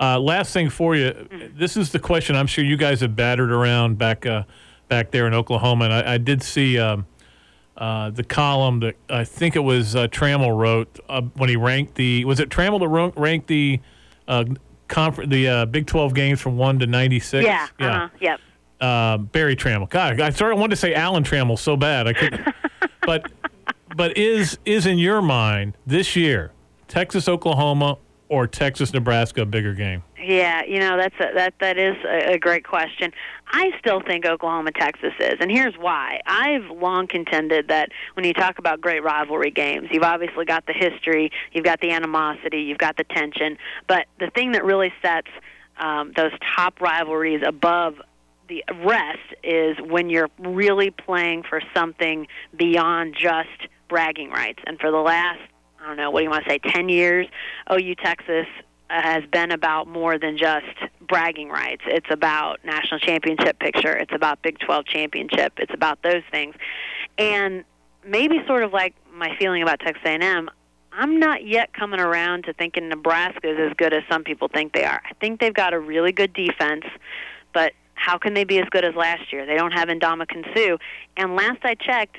Last thing for you. This is the question I'm sure you guys have battered around back there in Oklahoma. And I did see the column that I think it was Trammell wrote when he ranked was it Trammell that ranked the Big 12 games from 1 to 96? Yeah. Yep. Barry Trammell. God, I wanted to say Alan Trammell so bad I couldn't. but is in your mind this year Texas Oklahoma or Texas Nebraska a bigger game? Yeah, that is a great question. I still think Oklahoma Texas is, and here's why. I've long contended that when you talk about great rivalry games, you've obviously got the history, you've got the animosity, you've got the tension, but the thing that really sets those top rivalries above the rest is when you're really playing for something beyond just bragging rights. And for the last, I don't know, what do you want to say, 10 years, OU Texas has been about more than just bragging rights. It's about national championship picture. It's about Big 12 championship. It's about those things. And maybe sort of like my feeling about Texas A&M, I'm not yet coming around to thinking Nebraska is as good as some people think they are. I think they've got a really good defense, but how can they be as good as last year? They don't have Ndamukong Suh. And last I checked,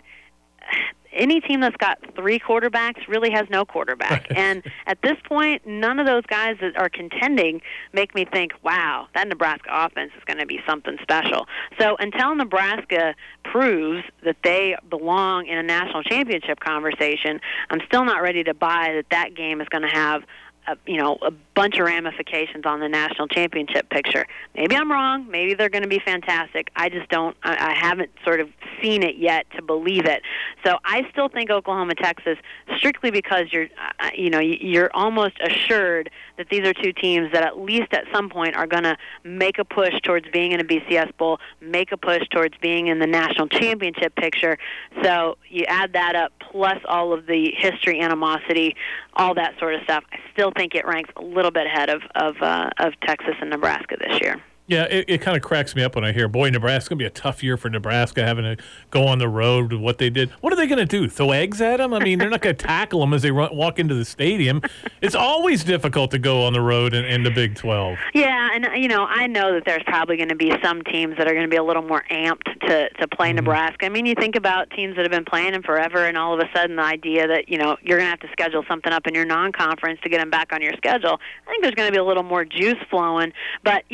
any team that's got 3 quarterbacks really has no quarterback. And at this point, none of those guys that are contending make me think, wow, that Nebraska offense is going to be something special. So until Nebraska proves that they belong in a national championship conversation, I'm still not ready to buy that game is going to have a bunch of ramifications on the national championship picture. Maybe I'm wrong. Maybe they're going to be fantastic. I just don't. I haven't sort of seen it yet to believe it. So I still think Oklahoma, Texas, strictly because you're almost assured that these are two teams that at least at some point are going to make a push towards being in a BCS Bowl, make a push towards being in the national championship picture. So you add that up, plus all of the history, animosity, all that sort of stuff. I still think it ranks a little bit ahead of Texas and Nebraska this year. Yeah, it kind of cracks me up when I hear, boy, Nebraska's going to be a tough year for Nebraska, having to go on the road with what they did. What are they going to do, throw eggs at them? I mean, they're not going to tackle them as they walk into the stadium. It's always difficult to go on the road in the Big 12. Yeah, and, I know that there's probably going to be some teams that are going to be a little more amped to play Nebraska. I mean, you think about teams that have been playing them forever, and all of a sudden the idea that, you're going to have to schedule something up in your non-conference to get them back on your schedule, I think there's going to be a little more juice flowing. But,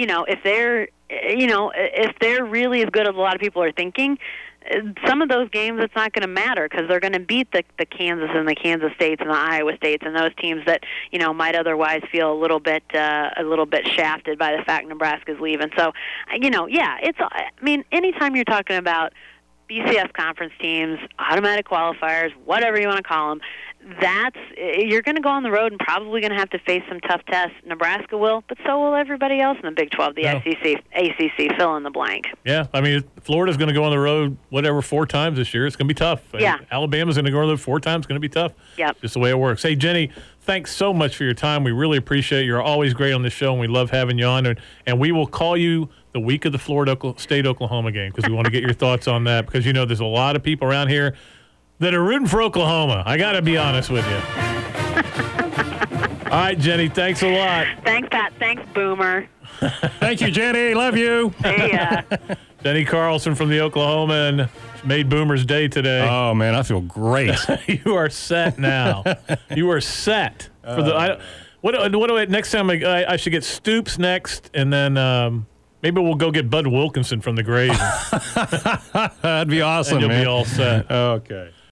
if they're really as good as a lot of people are thinking, some of those games it's not going to matter because they're going to beat the Kansas and the Kansas States and the Iowa States and those teams that might otherwise feel a little bit shafted by the fact Nebraska's leaving. So anytime you're talking about BCS conference teams, automatic qualifiers, whatever you want to call them, you're going to go on the road and probably going to have to face some tough tests. Nebraska will, but so will everybody else in the Big 12, the SEC, ACC, fill in the blank. Yeah, I mean, Florida's going to go on the road, 4 times this year. It's going to be tough. Yeah. Alabama's going to go on the road 4 times. It's going to be tough. Yep. Just the way it works. Hey, Jenny, thanks so much for your time. We really appreciate it. You're always great on the show, and we love having you on. And we will call you the week of the Florida State-Oklahoma game because we want to get your thoughts on that because, there's a lot of people around here that are rooting for Oklahoma. I got to be honest with you. All right, Jenny, thanks a lot. Thanks, Pat. Thanks, Boomer. Thank you, Jenny. Love you. See ya. Jenny Carlson from the Oklahoma and made Boomer's day today. Oh, man, I feel great. You are set now. You are set. For the. What next time I should get Stoops next, and then maybe we'll go get Bud Wilkinson from the grave. That'd be awesome, and you'll man. be all set. Okay.